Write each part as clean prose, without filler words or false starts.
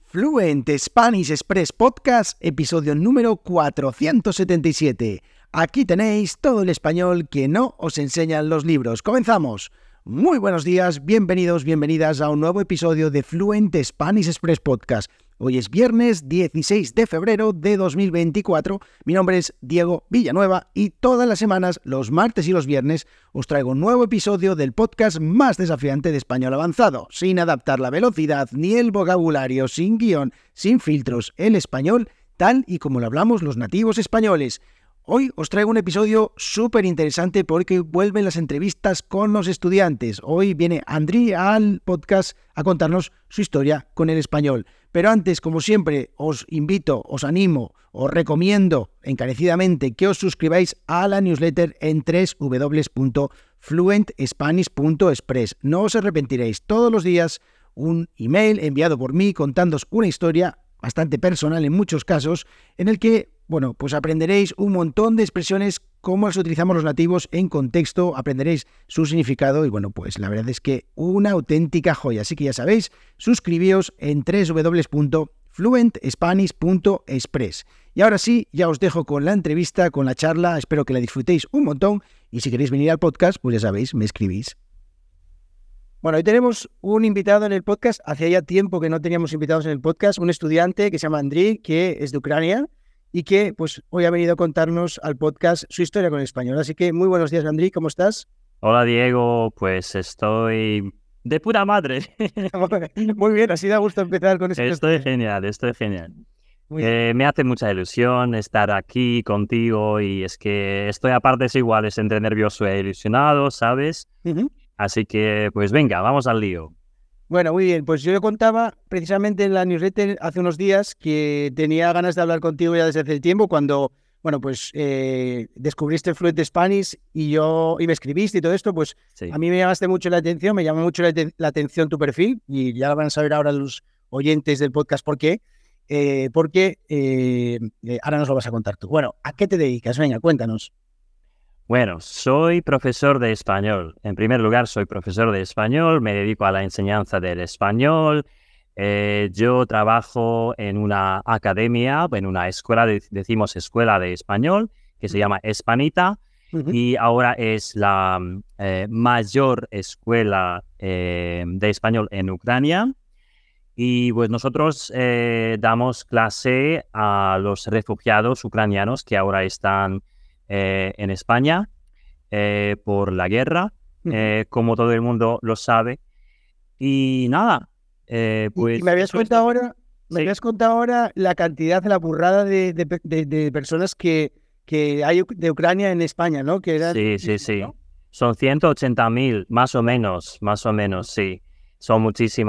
Fluent Spanish Express Podcast, episodio número 477. Aquí tenéis todo el español que no os enseñan los libros. ¡Comenzamos! Muy buenos días, bienvenidos, bienvenidas a un nuevo episodio de Fluent Spanish Express Podcast. Hoy es viernes 16 de febrero de 2024. Mi nombre es Diego Villanueva y todas las semanas, los martes y los viernes, os traigo un nuevo episodio del podcast más desafiante de español avanzado, sin adaptar la velocidad ni el vocabulario, sin guión, sin filtros, el español tal y como lo hablamos los nativos españoles. Hoy os traigo un episodio súper interesante porque vuelven las entrevistas con los estudiantes. Hoy viene Andri al podcast a contarnos su historia con el español. Pero antes, como siempre, os invito, os animo, os recomiendo encarecidamente que os suscribáis a la newsletter en www.fluentspanish.express. No os arrepentiréis. Todos los días un email enviado por mí contándoos una historia bastante personal en muchos casos, en el que, pues aprenderéis un montón de expresiones como las utilizamos los nativos en contexto, aprenderéis su significado y pues la verdad es que una auténtica joya. Así que ya sabéis, suscribíos en www.fluentspanish.express. Y ahora sí, ya os dejo con la entrevista, con la charla, espero que la disfrutéis un montón y si queréis venir al podcast, pues ya sabéis, me escribís. Bueno, hoy tenemos un invitado en el podcast, hacía ya tiempo que no teníamos invitados en el podcast, un estudiante que se llama Andri, que es de Ucrania y que hoy ha venido a contarnos al podcast su historia con el español. Así que muy buenos días, Andri, ¿cómo estás? Hola Diego, pues estoy de puta madre. Muy bien, así da gusto empezar con este. Estoy genial. Me hace mucha ilusión estar aquí contigo y es que estoy a partes iguales entre nervioso e ilusionado, ¿sabes? Uh-huh. Así que, pues venga, vamos al lío. Bueno, muy bien, pues yo contaba precisamente en la newsletter hace unos días que tenía ganas de hablar contigo ya desde hace el tiempo cuando, descubriste Fluent Spanish y me escribiste y todo esto, pues sí. A mí me llamaste mucho la atención, me llamó mucho la atención tu perfil y ya van a saber ahora los oyentes del podcast por qué, porque ahora nos lo vas a contar tú. Bueno, ¿a qué te dedicas? Venga, cuéntanos. Bueno, soy profesor de español. En primer lugar, soy profesor de español, me dedico a la enseñanza del español. Yo trabajo en una academia, en una escuela, decimos escuela de español, que se llama Hispanita, y ahora es la mayor escuela de español en Ucrania. Y pues nosotros damos clase a los refugiados ucranianos que ahora están en España por la guerra, como todo el mundo lo sabe. Y nada, pues... Y me habías contado ahora la cantidad, la burrada de personas que hay de Ucrania en España, ¿no? Que eran, sí. ¿No? Son 180.000, más o menos, sí. Son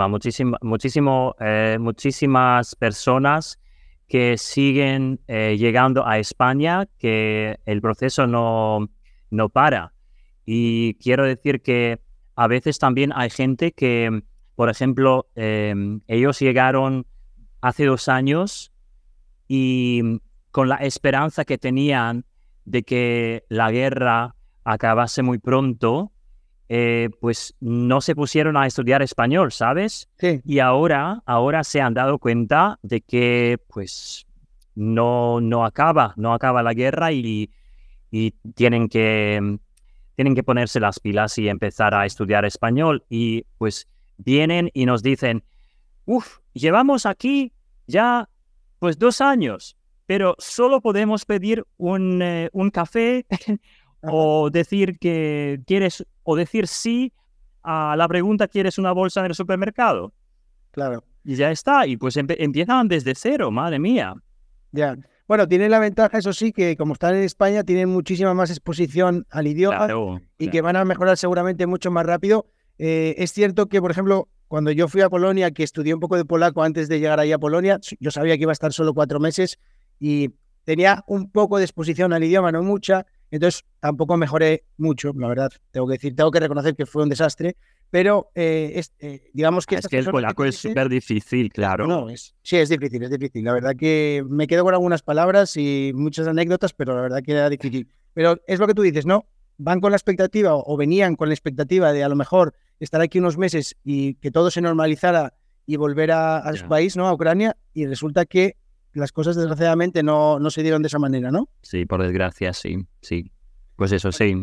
muchísimas personas que siguen llegando a España, que el proceso no para. Y quiero decir que a veces también hay gente que, por ejemplo, ellos llegaron hace 2 años y con la esperanza que tenían de que la guerra acabase muy pronto, pues no se pusieron a estudiar español, ¿sabes? Sí. Y ahora se han dado cuenta de que pues no acaba la guerra y tienen que ponerse las pilas y empezar a estudiar español. Y pues vienen y nos dicen, llevamos aquí ya pues 2 años, pero solo podemos pedir un café o decir que quieres, o decir sí a la pregunta, ¿quieres una bolsa en el supermercado? Claro. Y ya está, y pues empiezan desde cero, madre mía. Ya. Bueno, tienen la ventaja, eso sí, que como están en España, tienen muchísima más exposición al idioma y que van a mejorar seguramente mucho más rápido. Es cierto que, por ejemplo, cuando yo fui a Polonia, que estudié un poco de polaco antes de llegar ahí a Polonia, yo sabía que iba a estar solo 4 meses y tenía un poco de exposición al idioma, no mucha. Entonces tampoco mejoré mucho, la verdad, tengo que reconocer que fue un desastre, pero digamos que... Es que el polaco es súper difícil, claro. Sí, es difícil, la verdad que me quedo con algunas palabras y muchas anécdotas, pero la verdad que era difícil. Pero es lo que tú dices, ¿no? Van con la expectativa o venían con la expectativa de a lo mejor estar aquí unos meses y que todo se normalizara y volver a su país, ¿no? A Ucrania, y resulta que las cosas desgraciadamente no se dieron de esa manera, ¿no? Sí, por desgracia, sí. Pues eso, sí.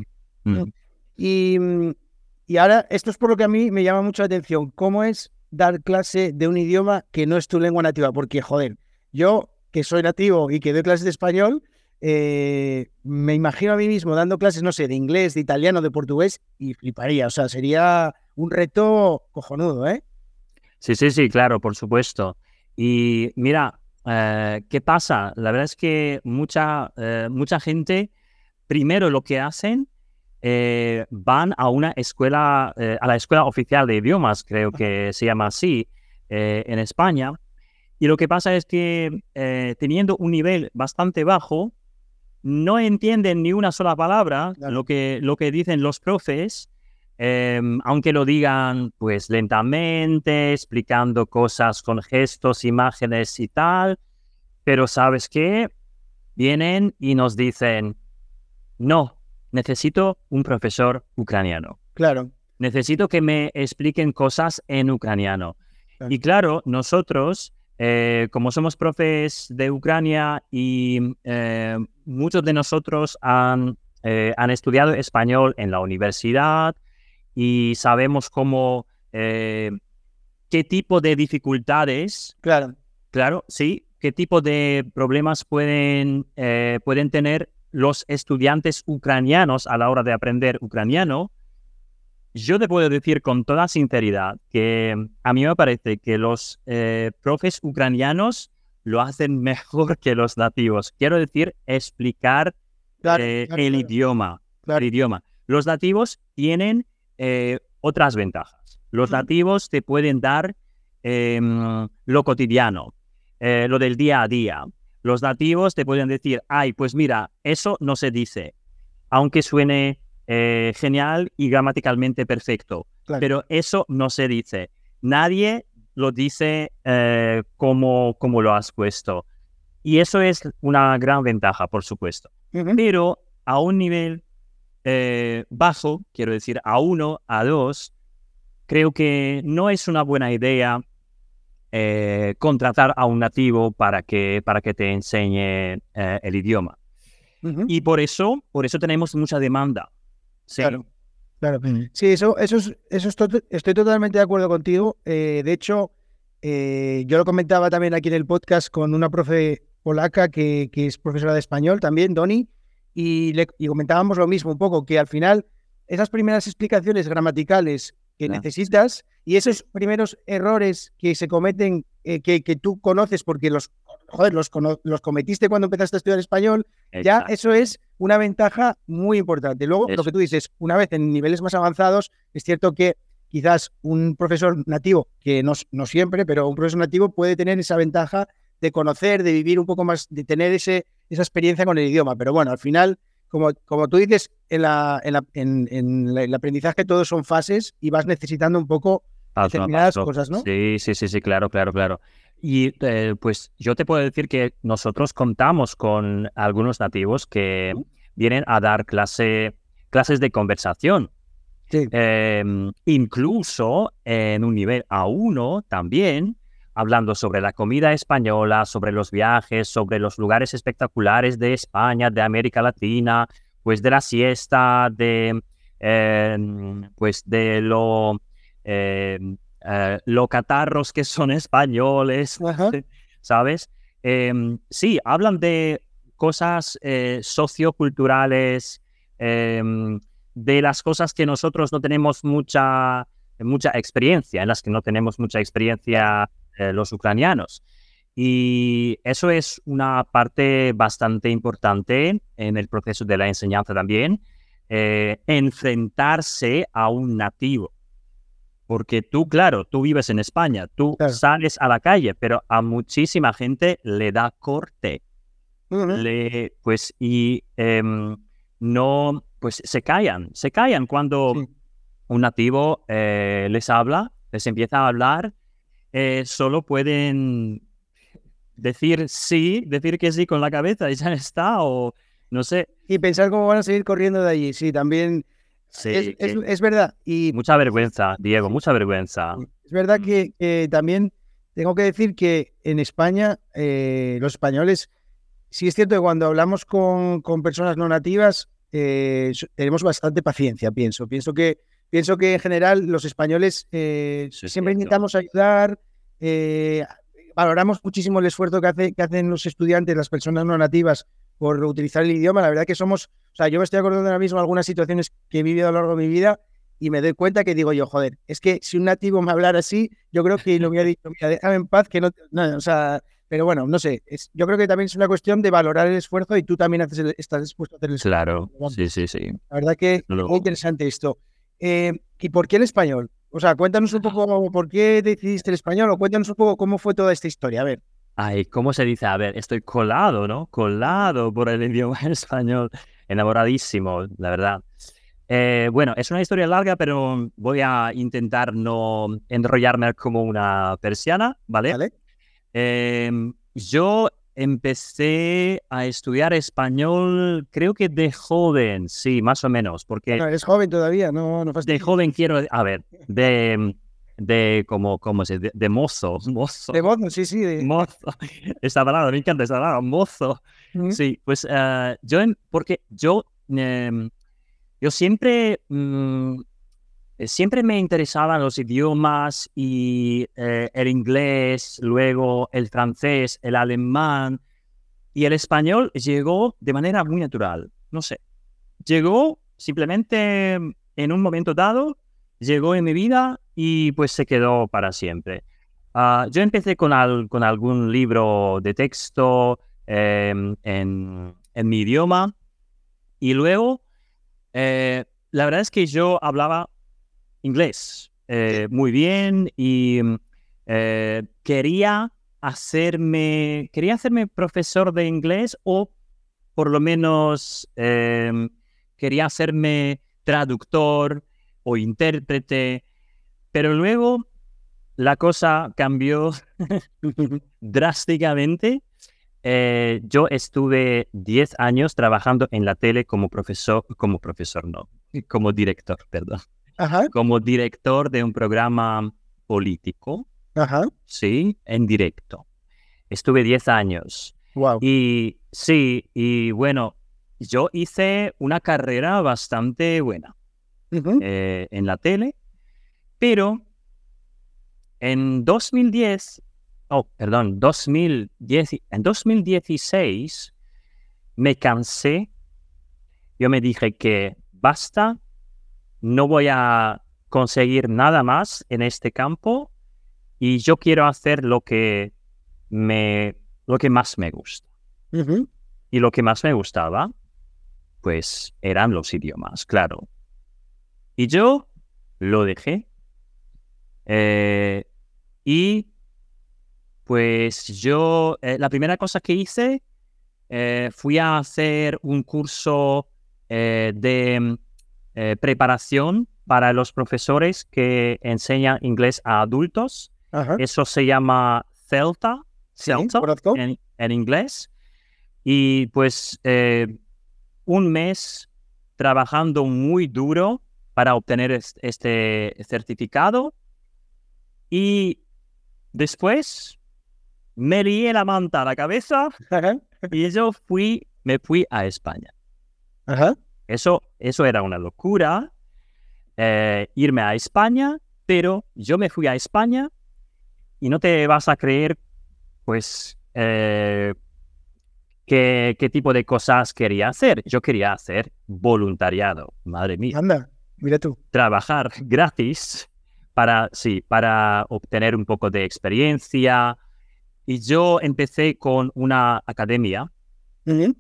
Y, y ahora, esto es por lo que a mí me llama mucho la atención. ¿Cómo es dar clase de un idioma que no es tu lengua nativa? Porque, joder, yo que soy nativo y que doy clases de español, me imagino a mí mismo dando clases, no sé, de inglés, de italiano, de portugués, y fliparía. O sea, sería un reto cojonudo, ¿eh? Sí, claro, por supuesto. Y mira, ¿qué pasa? La verdad es que mucha gente, primero lo que hacen, van a una escuela, a la escuela oficial de idiomas, creo que se llama así, en España. Y lo que pasa es que teniendo un nivel bastante bajo, no entienden ni una sola palabra, Claro. lo que dicen los profes, aunque lo digan pues lentamente, explicando cosas con gestos, imágenes y tal, pero ¿sabes qué? Vienen y nos dicen, no, necesito un profesor ucraniano. Claro, Necesito que me expliquen cosas en ucraniano. claro. Y claro, nosotros, como somos profes de Ucrania y muchos de nosotros han estudiado español en la universidad y sabemos cómo, qué tipo de dificultades, Claro. claro, sí, qué tipo de problemas pueden tener los estudiantes ucranianos a la hora de aprender ucraniano. Yo te puedo decir con toda sinceridad que a mí me parece que los profes ucranianos lo hacen mejor que los nativos. Quiero decir, explicar Claro, el idioma. claro. El idioma. Los nativos tienen otras ventajas. Los nativos te pueden dar lo cotidiano, lo del día a día. Los nativos te pueden decir, ay, pues mira, eso no se dice, aunque suene genial y gramaticalmente perfecto, Claro. pero eso no se dice. Nadie lo dice como lo has puesto. Y eso es una gran ventaja, por supuesto. Ujú. Pero a un nivel bajo, quiero decir, A1, A2, creo que no es una buena idea contratar a un nativo para que te enseñe el idioma. Ujú. Y por eso tenemos mucha demanda. Sí, Claro, claro. Sí, estoy totalmente de acuerdo contigo. De hecho, yo lo comentaba también aquí en el podcast con una profe polaca que es profesora de español también, Doni, y comentábamos lo mismo un poco, que al final esas primeras explicaciones gramaticales que claro. necesitas y esos primeros errores que se cometen, que tú conoces porque los cometiste cuando empezaste a estudiar español, ya Exacto. eso es una ventaja muy importante. Luego, lo Eso. que tú dices, una vez en niveles más avanzados, es cierto que quizás un profesor nativo, que no siempre, pero un profesor nativo puede tener esa ventaja de conocer, de vivir un poco más, de tener esa experiencia con el idioma. Pero bueno, al final, como tú dices, en el aprendizaje todos son fases y vas necesitando un poco Paso a determinadas paso. cosas, ¿no? Sí, claro. Y pues yo te puedo decir que nosotros contamos con algunos nativos que vienen a dar clases de conversación. Sí, Incluso en un nivel A1 también, hablando sobre la comida española, sobre los viajes, sobre los lugares espectaculares de España, de América Latina, pues de la siesta, pues de lo catarros que son españoles, ajá, ¿sabes? Sí, hablan de cosas socioculturales, de las cosas que nosotros no tenemos mucha experiencia, en las que no tenemos mucha experiencia los ucranianos. Y eso es una parte bastante importante en el proceso de la enseñanza también, enfrentarse a un nativo. Porque tú, claro, tú vives en España, tú claro. sales a la calle, pero a muchísima gente le da corte. Ujú. No, pues se callan cuando Sí. un nativo les habla, les empieza a hablar, solo pueden decir sí, decir que sí con la cabeza y ya está, o no sé. Y pensar cómo van a seguir corriendo de allí, sí, también Sí, es verdad. Y mucha vergüenza, Diego, sí, mucha vergüenza. sí, es verdad Mm, que también tengo que decir que en España los españoles, sí es cierto que cuando hablamos con personas no nativas tenemos bastante paciencia, pienso. Pienso que en general los españoles Eso es siempre cierto. intentamos ayudar, valoramos muchísimo el esfuerzo que hacen los estudiantes, las personas no nativas, por utilizar el idioma. La verdad que somos, o sea, yo me estoy acordando ahora mismo de algunas situaciones que he vivido a lo largo de mi vida y me doy cuenta que digo yo, joder, es que si un nativo me hablara así, yo creo que lo hubiera dicho, mira, déjame en paz, que no, o sea, pero bueno, no sé, yo creo que también es una cuestión de valorar el esfuerzo y tú también estás dispuesto a hacer el esfuerzo. Claro, Vamos, sí, sí, sí. la verdad que Desde muy luego. interesante esto. ¿Y por qué el español? O sea, cuéntanos un poco por qué decidiste el español o cuéntanos un poco cómo fue toda esta historia. A ver. Ay, ¿cómo se dice? A ver, estoy colado, ¿no? Colado por el idioma español. Enamoradísimo, la verdad. Bueno, es una historia larga, pero voy a intentar no enrollarme como una persiana, ¿vale? ¿Vale? Yo empecé a estudiar español, creo que de joven, sí, más o menos, porque Bueno, eres joven todavía, no de fastidies. joven quiero, a ver, de como, ¿cómo se dice? De mozo, mozo, De voz, sí, sí. mozo. Esta palabra, me encanta esta palabra, mozo. Ujú. Sí, pues porque yo siempre, siempre me interesaban los idiomas y el inglés, luego el francés, el alemán y el español llegó de manera muy natural. No sé, llegó simplemente en un momento dado, llegó en mi vida y pues se quedó para siempre. Yo empecé con algún libro de texto en mi idioma y luego la verdad es que yo hablaba inglés Sí. muy bien y quería hacerme profesor de inglés o por lo menos quería hacerme traductor o intérprete, pero luego la cosa cambió drásticamente. Yo estuve 10 años trabajando en la tele como profesor no, como director, perdón, Ajá, como director de un programa político, ajá. sí, en directo. Estuve 10 años. Wow. Y sí, y bueno, yo hice una carrera bastante buena en la tele, pero en 2010, oh, perdón, 2010, en 2016 me cansé, yo me dije que basta, no voy a conseguir nada más en este campo y yo quiero hacer me, lo que más me gusta. Y lo que más me gustaba pues eran los idiomas, claro. Y yo lo dejé. eh, y pues la primera cosa que hice fui a hacer un curso de preparación para los profesores que enseñan inglés a adultos. Ajá. Eso se llama CELTA, Sí, CELTA conozco. en inglés. Y pues un mes trabajando muy duro para obtener este certificado y después me lié la manta a la cabeza Ajá. y me fui a España. Ajá. Eso era una locura, irme a España, pero yo me fui a España y no te vas a creer, pues, qué tipo de cosas quería hacer. Yo quería hacer voluntariado, madre mía. Anda, mira tú. Trabajar gratis para obtener un poco de experiencia. Y yo empecé con una academia Ujú.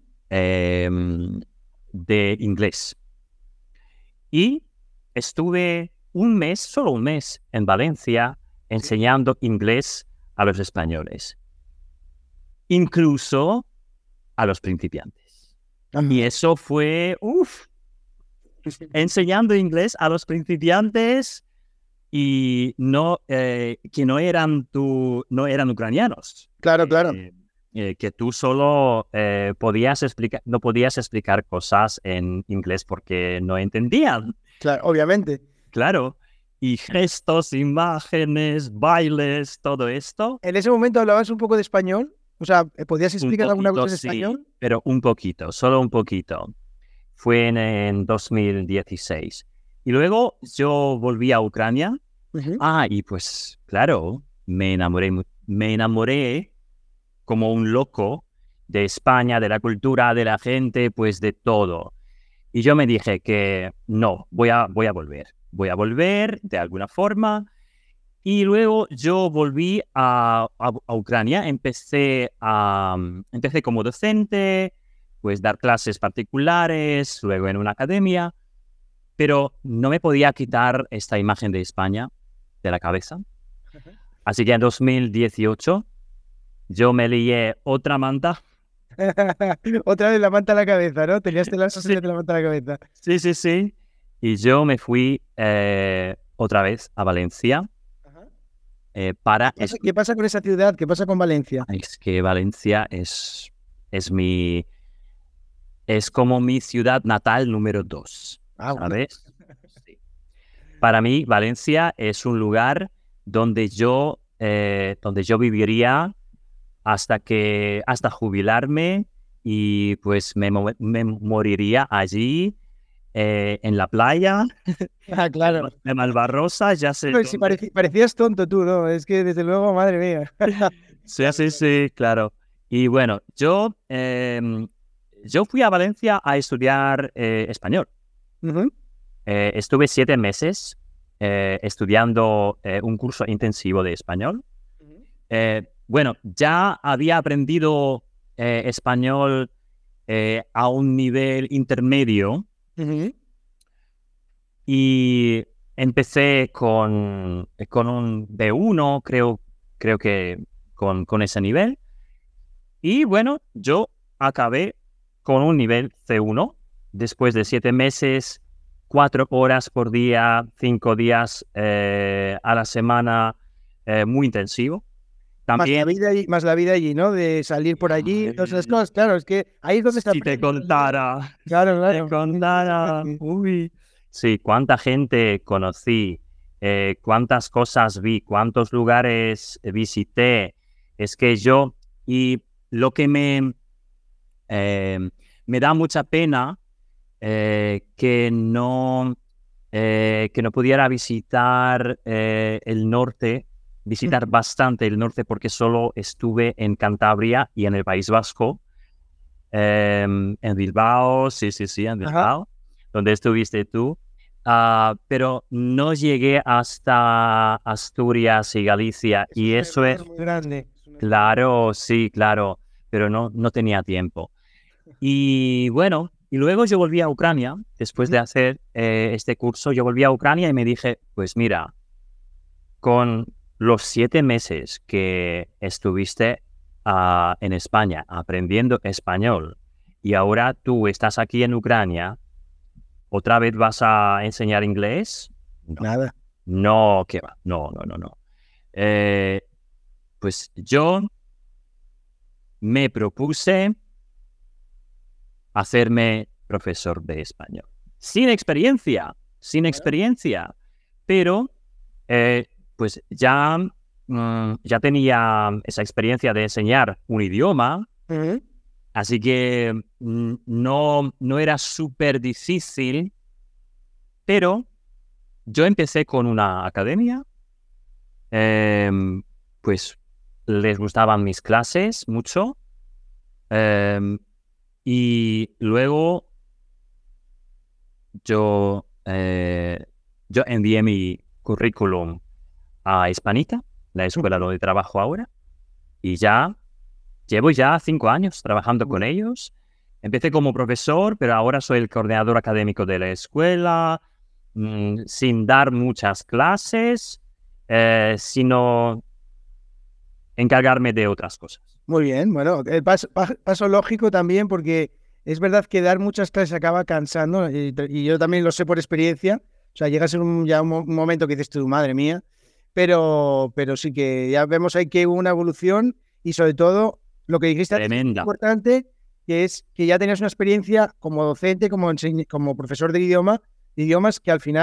de inglés. Y estuve un mes, solo un mes, en Valencia Sí. enseñando inglés a los españoles, incluso a los principiantes. Y Ajá. eso fue, enseñando inglés a los principiantes y que no eran ucranianos, Claro, claro. que tú solo no podías explicar cosas en inglés porque no entendían, Claro, obviamente. claro. y gestos, imágenes, bailes, todo esto. ¿En ese momento hablabas un poco de español? O sea, ¿podías Un explicar alguna poquito, cosa en sí, español? pero un poquito, solo un poquito. Fue en 2016. Y luego yo volví a Ucrania. Ujú. Y pues claro, me enamoré como un loco de España, de la cultura, de la gente, pues de todo. Y yo me dije que no, voy a volver de alguna forma. Y luego yo volví a Ucrania, empecé como docente, pues dar clases particulares, luego en una academia, pero no me podía quitar esta imagen de España de la cabeza. Así que en 2018 yo me lié otra manta. Otra vez la manta a la cabeza, ¿no? Tenías la Sí, de la manta a la cabeza. sí, sí, sí. Y yo me fui otra vez a Valencia Ajá. para ¿Qué estudiar. pasa con esa ciudad? ¿Qué pasa con Valencia? Es que Valencia es es como mi ciudad natal número 2, Bueno. ¿sabes? Sí. Para mí, Valencia es un lugar donde yo viviría hasta jubilarme y pues me moriría allí en la playa Claro. de Malvarrosa, ya sé No, y si dónde. parecías tonto tú, ¿no? Es que desde luego, madre mía. Sí, Claro, sí, claro. sí, claro. Y bueno, yo fui a Valencia a estudiar español. Ujú. Estuve 7 meses estudiando un curso intensivo de español. Ujú. Bueno, ya había aprendido español a un nivel intermedio Ujú. y empecé con un B1, creo que con ese nivel. Y bueno, yo acabé con un nivel C1 después de 7 meses, 4 horas por día, 5 días a la semana, muy intensivo. También, Más la vida allí, ¿no? De salir por allí, todas esas cosas. Claro, es que ahí es donde se si te aprende también. contara, Claro, te claro. contara, uy. Sí, cuánta gente conocí, cuántas cosas vi, cuántos lugares visité. Es que y lo que eh, me da mucha pena que no pudiera visitar bastante el norte porque solo estuve en Cantabria y en el País Vasco, en Bilbao, sí, sí, sí, en Ajá. Bilbao, donde estuviste tú. Pero no llegué hasta Asturias y Galicia Eso y es un eso error es, muy grande. Es un error muy grande. claro, sí, claro, pero no tenía tiempo. Y bueno, y luego yo volví a Ucrania, después Ujú. de hacer este curso, yo volví a Ucrania y me dije, pues mira, con los 7 meses que estuviste en España aprendiendo español y ahora tú estás aquí en Ucrania, ¿otra vez vas a enseñar inglés? No, Nada. no, ¿qué va? No, no, no, no. Eh, pues yo me propuse hacerme profesor de español. Sin Bueno. experiencia, pero eh, pues ya tenía esa experiencia de enseñar un idioma, Ujú. así que no era súper difícil, pero yo empecé con una academia, em, pues les gustaban mis clases mucho, em, y luego Yo, eh, yo envié mi currículum a Hispanita, la escuela Ujú. donde trabajo ahora, y llevo ya 5 años trabajando con Bueno. ellos. Empecé como profesor, pero ahora soy el coordinador académico de la escuela, sin dar muchas clases, sino encargarme de otras cosas. Muy bien, bueno, el paso lógico también, porque es verdad que dar muchas clases acaba cansando, y yo también lo sé por experiencia. O sea, llega a ser un momento que dices tú, madre mía, pero sí que ya vemos ahí que hubo una evolución y sobre todo lo que dijiste antes, que es muy Tremenda. importante, que es que ya tenías una experiencia como docente, como profesor de idiomas, que al final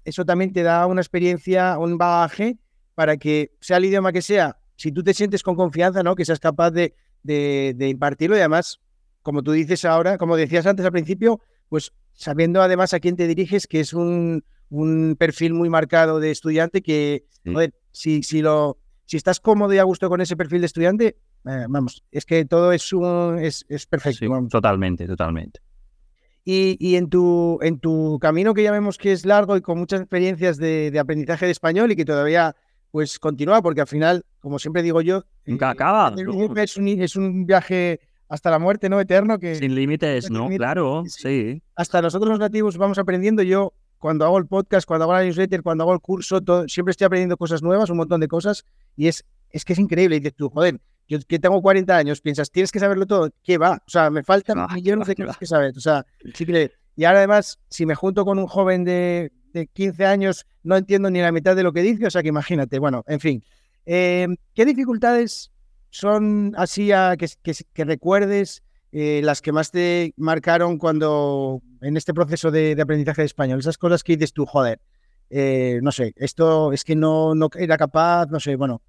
eso también te da una experiencia, un bagaje para que sea el idioma que sea, si tú te sientes con confianza, ¿no? Que seas capaz de impartirlo y además, como tú dices ahora, como decías antes al principio, pues sabiendo además a quién te diriges, que es un perfil muy marcado de estudiante que, Sí, joder, si estás cómodo y a gusto con ese perfil de estudiante, vamos, es que todo es perfecto, sí, vamos. totalmente, totalmente. Y en tu camino que ya vemos que es largo y con muchas experiencias de aprendizaje de español y que todavía pues continúa, porque al final, como siempre digo yo, Nunca acaba, aprender un ¿no? idioma es un viaje hasta la muerte, ¿no? Eterno, que Sin límites, nunca ¿no? termina. Claro, Sí. sí. Hasta nosotros los nativos vamos aprendiendo. Yo, cuando hago el podcast, cuando hago la newsletter, cuando hago el curso, siempre estoy aprendiendo cosas nuevas, un montón de cosas, y es que es increíble. Y dices tú, joder, yo que tengo 40 años, piensas, tienes que saberlo todo. ¿Qué va? O sea, me Que faltan va, que millones va, de que cosas va. que saber. O sea, sí que... Y ahora además, si me junto con un joven de 15 años, no entiendo ni la mitad de lo que dice, o sea que imagínate. Bueno, en fin. ¿Qué dificultades son así que recuerdes las que más te marcaron cuando en este proceso de aprendizaje de español? Esas cosas que dices tú, joder, no sé, esto es que no era capaz, no sé, bueno,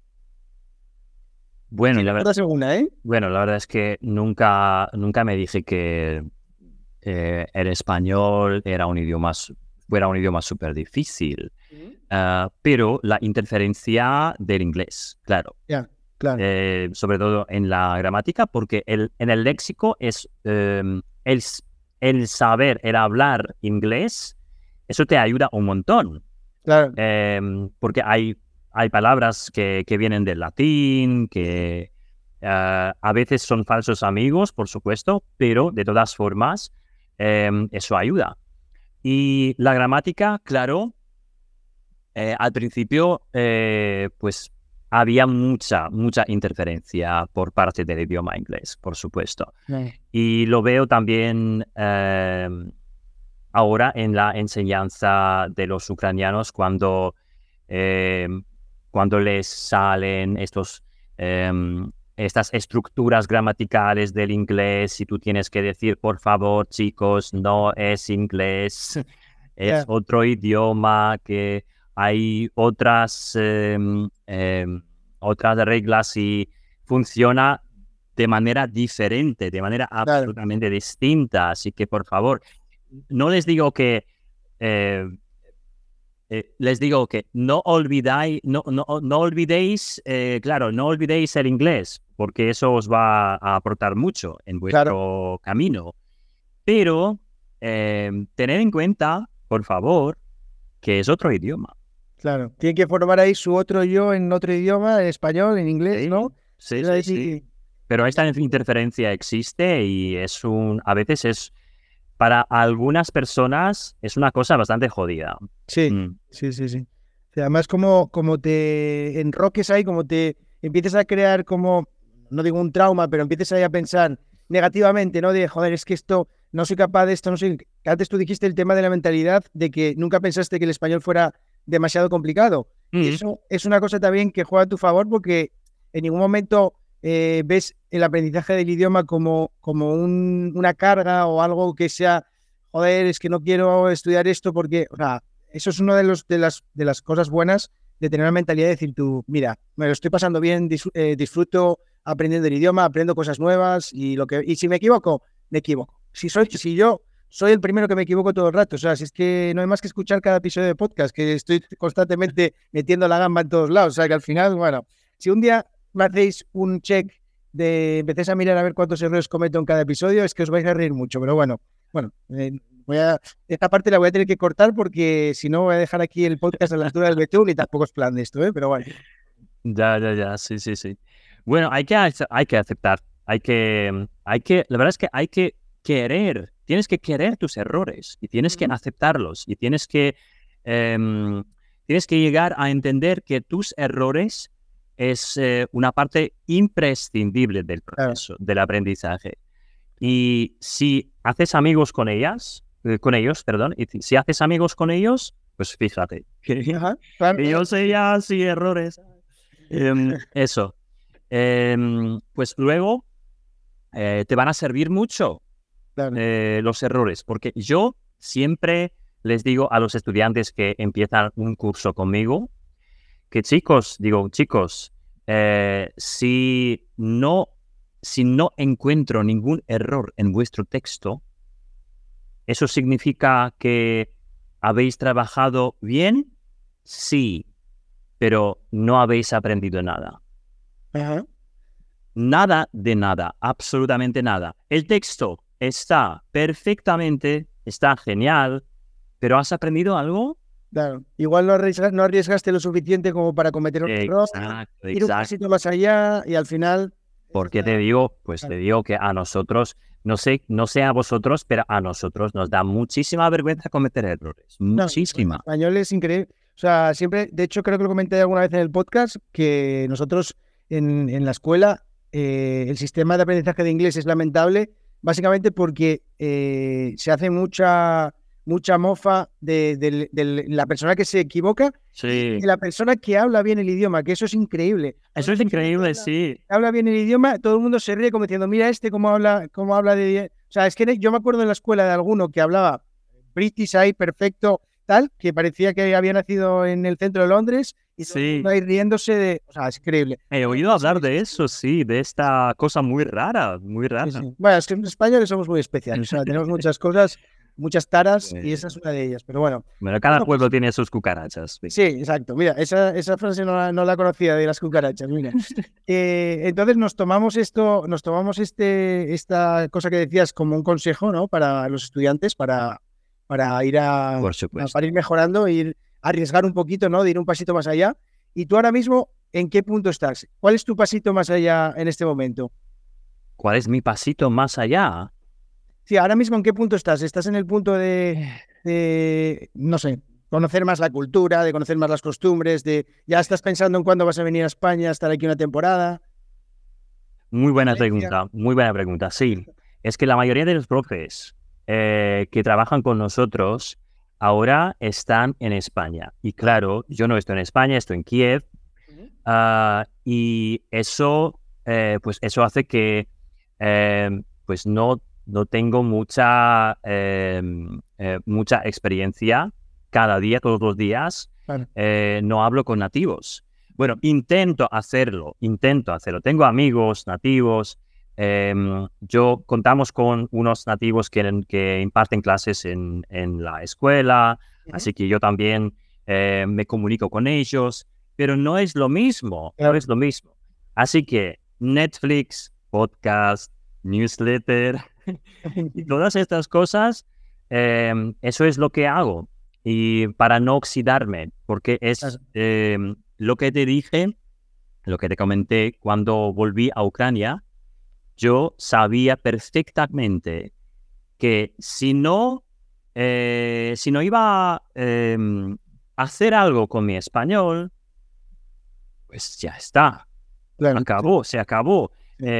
Bueno, si la ver- recuerdas alguna, ¿eh? bueno, la verdad es que nunca me dije que el español fuera un idioma súper difícil. Ujú. Pero la interferencia del inglés, claro. Ya, claro, Sobre todo en la gramática, porque en el léxico es el saber, el hablar inglés, eso te ayuda un montón. claro, Porque hay palabras que vienen del latín, que a veces son falsos amigos, por supuesto, pero de todas formas, eso ayuda. Y la gramática, claro, al principio, pues había mucha interferencia por parte del idioma inglés, por supuesto. claro, Y lo veo también ahora en la enseñanza de los ucranianos eh, cuando les salen estas estructuras gramaticales del inglés y tú tienes que decir, por favor, chicos, no es inglés, es ya, otro idioma, que hay otras reglas y funciona de manera diferente, de manera claro, absolutamente distinta. Así que, por favor, no les digo que eh, no olvidéis, claro, no olvidéis el inglés, porque eso os va a aportar mucho en claro, vuestro camino. Pero tened en cuenta, por favor, que es otro idioma. claro. Tiene que formar ahí su otro yo en otro idioma, en español, en inglés, Sí, ¿no? sí, Es sí, sí. decir, Pero esta interferencia existe y a veces para algunas personas es una cosa bastante jodida. sí, Mm. sí, sí, sí. O sea, además, como te enroques ahí, como te empieces a crear como, no digo un trauma, pero empieces ahí a pensar negativamente, ¿no? De, joder, es que esto, no soy capaz de esto, no soy... Que antes tú dijiste el tema de la mentalidad, de que nunca pensaste que el español fuera demasiado complicado. Y Mm. eso es una cosa también que juega a tu favor porque en ningún momento ves el aprendizaje del idioma como una carga o algo que sea, joder, es que no quiero estudiar esto porque, o sea, eso es una de las cosas buenas de tener la mentalidad de decir tú, mira, me lo estoy pasando bien, disfruto aprendiendo el idioma, aprendo cosas nuevas y si me equivoco, me equivoco. Si yo soy el primero que me equivoco todo el rato, o sea, si es que no hay más que escuchar cada episodio de podcast, que estoy constantemente metiendo la gamba en todos lados, o sea, que al final, bueno, si un día me hacéis un check empecéis a mirar a ver cuántos errores cometo en cada episodio, es que os vais a reír mucho, pero bueno, esta parte la voy a tener que cortar porque si no voy a dejar aquí el podcast a la altura del betún y tampoco es plan de esto, ¿eh? Pero bueno. Ya, ya, ya, sí, sí, sí. Bueno, hay que aceptar, la verdad es que hay que tienes que querer tus errores y tienes que Ujú. aceptarlos y em, tienes que llegar a entender que tus errores es una parte imprescindible del Claro, proceso, del aprendizaje. Y si haces amigos con ellos, perdón, y si haces amigos con ellos, pues fíjate, ajá, claro, que claro. yo sé ya sí errores. Eso. Pues luego te van a servir mucho Claro. los errores, porque yo siempre les digo a los estudiantes que empiezan un curso conmigo, que chicos, si no encuentro ningún error en vuestro texto, ¿eso significa que habéis trabajado bien? Sí, pero no habéis aprendido nada. Ajá. Nada de nada, absolutamente nada. El texto está perfectamente, está genial, pero ¿has aprendido algo? Claro. Igual no arriesgaste lo suficiente como para cometer un error, ir un Exacto. pasito más allá y al final... ¿Por qué te digo? Pues te digo que a nosotros, no sé a vosotros, pero a nosotros nos da muchísima vergüenza cometer errores. No, el Muchísima. español es increíble. O sea, siempre, de hecho, creo que lo comenté alguna vez en el podcast, que nosotros en la escuela, el sistema de aprendizaje de inglés es lamentable, básicamente porque se hace mucha mofa de la persona que se equivoca y Sí. de la persona que habla bien el idioma, que eso es increíble. Eso es increíble, sí. Habla bien el idioma, todo el mundo se ríe como diciendo, mira cómo habla de... O sea, es que yo me acuerdo en la escuela de alguno que hablaba British ahí, perfecto, tal, que parecía que había nacido en el centro de Londres y todo el mundo Sí. ahí riéndose de... O sea, es increíble. He oído hablar de eso, sí, de esta cosa muy rara, muy Sí, rara. sí. Bueno, es que los españoles somos muy especiales, o sea, tenemos muchas cosas, muchas taras y esa es Bueno, una de ellas, pero bueno. cada Bueno, pues pueblo tiene sus cucarachas. sí, exacto. Mira, esa frase no la conocía de las cucarachas, mira. Entonces nos tomamos esta cosa que decías como un consejo, ¿no? Para los estudiantes, para ir Por supuesto. para ir mejorando, ir a arriesgar un poquito, ¿no? De ir un pasito más allá. Y tú ahora mismo, ¿en qué punto estás? ¿Cuál es tu pasito más allá en este momento? ¿Cuál es mi pasito más allá? Sí, ahora mismo, ¿en qué punto estás? ¿Estás en el punto no sé, conocer más la cultura, de conocer más las costumbres, ya estás pensando en cuándo vas a venir a España, a estar aquí una temporada? Muy buena Valencia. pregunta, muy buena pregunta. Sí, es que la mayoría de los profes que trabajan con nosotros ahora están en España. Y claro, yo no estoy en España, estoy en Kiev. Ujú. Y eso, pues eso hace que pues no tengo mucha experiencia cada día, todos los días. Claro. No hablo con nativos. Bueno, intento hacerlo. Tengo amigos nativos. Yo contamos con unos nativos que imparten clases en la escuela, Ujú. así que yo también me comunico con ellos, pero no es lo mismo, no Claro. es lo mismo. Así que Netflix, podcast, newsletter y todas estas cosas, eso es lo que hago. Y para no oxidarme, porque es Claro. lo que te dije, lo que te comenté cuando volví a Ucrania, yo sabía perfectamente que si no iba a hacer algo con mi español, pues ya está, Claro. se acabó. Sí.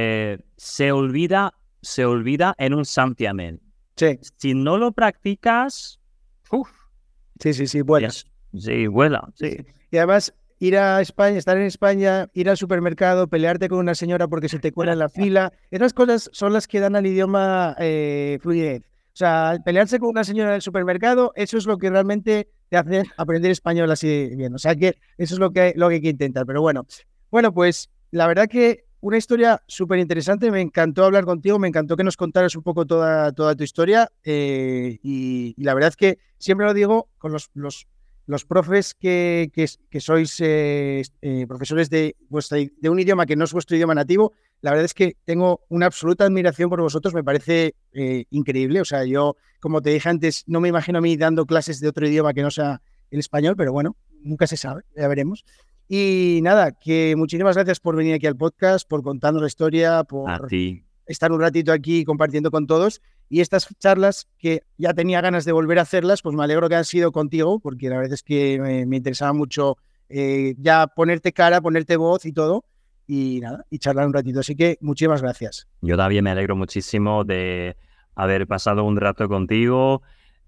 Se olvida en un santiamén. Sí, Si no lo practicas, uf, sí, sí, sí, vuela. sí, vuela, Sí, sí. sí. Y además, ir a España, estar en España, ir al supermercado, pelearte con una señora porque se te cuela en la fila, esas cosas son las que dan al idioma fluidez. O sea, pelearse con una señora del supermercado, eso es lo que realmente te hace aprender español así bien. O sea, que eso es lo que hay que intentar. Pero bueno, pues la verdad que una historia súper interesante. Me encantó hablar contigo, me encantó que nos contaras un poco toda tu historia. Y la verdad es que siempre lo digo con los profes que sois profesores de un idioma que no es vuestro idioma nativo, la verdad es que tengo una absoluta admiración por vosotros, me parece increíble. O sea, yo, como te dije antes, no me imagino a mí dando clases de otro idioma que no sea el español, pero bueno, nunca se sabe, ya veremos. Y nada, que muchísimas gracias por venir aquí al podcast, por contarnos la historia, A por ti. estar un ratito aquí compartiendo con todos. Y estas charlas que ya tenía ganas de volver a hacerlas, pues me alegro que han sido contigo, porque la verdad es que me interesaba mucho ya ponerte cara, ponerte voz y todo. Y nada, y charlar un ratito. Así que muchísimas gracias. Yo también me alegro muchísimo de haber pasado un rato contigo.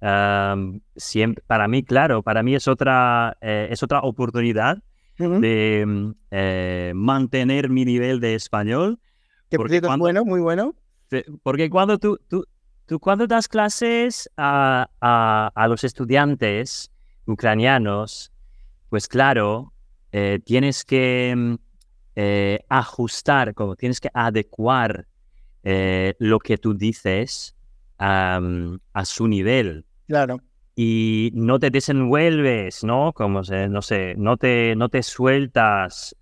Para mí, claro, para mí es otra oportunidad Uh-huh. de mantener mi nivel de español, Que por porque cierto es cuando, bueno, muy bueno. porque cuando tú tú cuando das clases a los estudiantes ucranianos, pues claro, tienes que ajustar, como tienes que adecuar lo que tú dices a su nivel. Claro. Y no te desenvuelves, ¿no? Como no sé, no te sueltas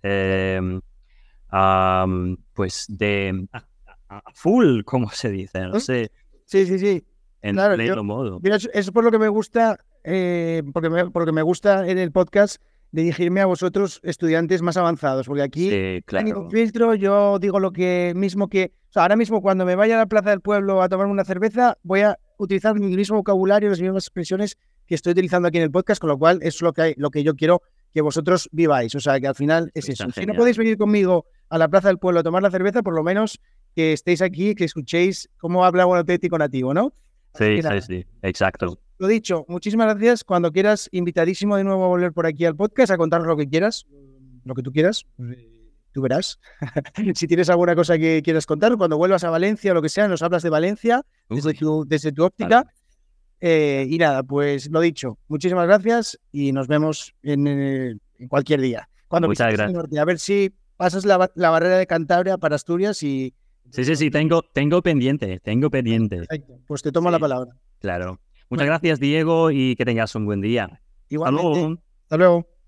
pues a full, como se dice, no sé, Sí. en Claro, pleno modo. mira, eso es por lo que me gusta, porque me gusta en el podcast dirigirme a vosotros, estudiantes más avanzados, porque aquí Sí, no hay ningún claro. filtro, yo digo lo que mismo que... O sea, ahora mismo cuando me vaya a la plaza del pueblo a tomarme una cerveza, voy a utilizar mi mismo vocabulario, las mismas expresiones que estoy utilizando aquí en el podcast, con lo cual es lo que yo quiero que vosotros viváis. O sea, que al final es Está eso. Si no genial. podéis venir conmigo a la plaza del pueblo a tomar la cerveza, por lo menos que estéis aquí, que escuchéis cómo habla un auténtico nativo, ¿no? Así Sí, que nada, sí, exacto. lo dicho, muchísimas gracias. Cuando quieras, invitadísimo de nuevo a volver por aquí al podcast a contarnos lo que quieras, lo que tú quieras. Tú verás. Si tienes alguna cosa que quieras contar, cuando vuelvas a Valencia o lo que sea, nos hablas de Valencia desde tu óptica. Vale. Y nada, pues lo dicho, muchísimas gracias y nos vemos en cualquier día. Cuando Muchas visites el gracias. norte, a ver si pasas la barrera de Cantabria para Asturias y... Sí, tengo pendiente. Perfecto, pues te tomo la Sí, palabra. claro. Muchas Bueno, gracias, Diego, y que tengas un buen día. Hasta igualmente. luego. Hasta luego.